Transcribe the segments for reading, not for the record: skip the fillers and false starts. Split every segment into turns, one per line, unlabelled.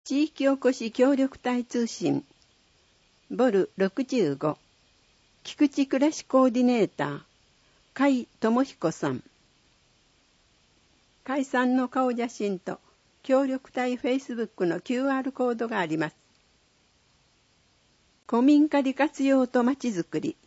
地域おこし協力隊通信ボル65菊池暮らしコーディネーター甲斐智彦さん。甲斐さんの顔写真と協力隊フェイスブックの QR コードがあります。古民家利活用とまちづくり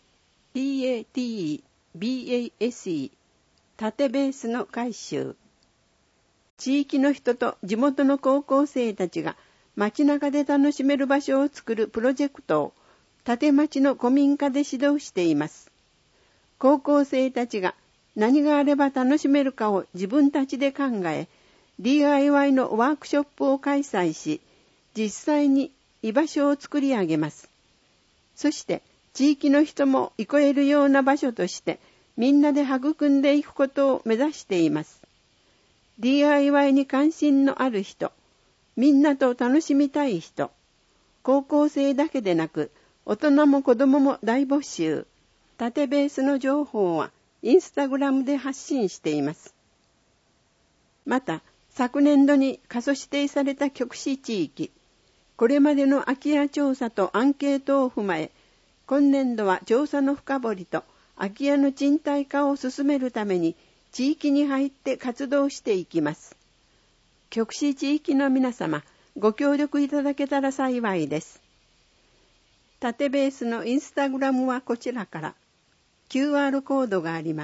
PATEBASE 縦ベースの改修。地域の人と地元の高校生たちが街中で楽しめる場所を作るプロジェクトを縦町の古民家で指導しています。高校生たちが何があれば楽しめるかを自分たちで考え、DIY のワークショップを開催し、実際に居場所を作り上げます。そして地域の人も憩えるような場所としてみんなで育んでいくことを目指しています。DIY に関心のある人、みんなと楽しみたい人、高校生だけでなく大人も子供も大募集。縦ベースの情報はインスタグラムで発信しています。また昨年度に過疎指定された極地地域、これまでの空き家調査とアンケートを踏まえ、今年度は調査の深掘りと空き家の賃貸化を進めるために地域に入って活動していきます。極地地域の皆様、ご協力いただけたら幸いです。縦ベースのインスタグラムはこちらから QR コードがあります。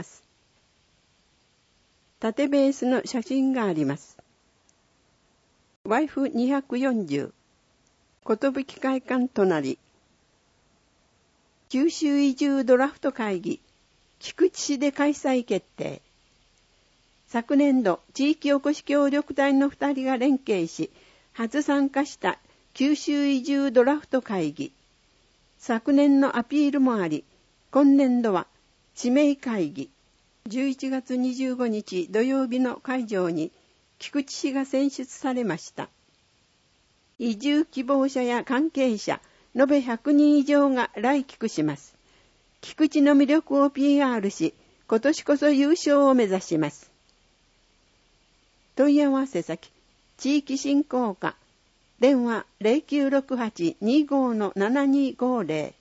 縦ベースの写真があります。YF240 寿会館隣九州移住ドラフト会議菊池市で開催決定。昨年度地域おこし協力隊の2人が連携し初参加した九州移住ドラフト会議。昨年のアピールもあり、今年度は指名会議。11月25日土曜日の会場に菊池市が選出されました。移住希望者や関係者延べ100人以上が来菊します。菊池の魅力を PR し、今年こそ優勝を目指します。問い合わせ先、地域振興課、電話 0968-25-7250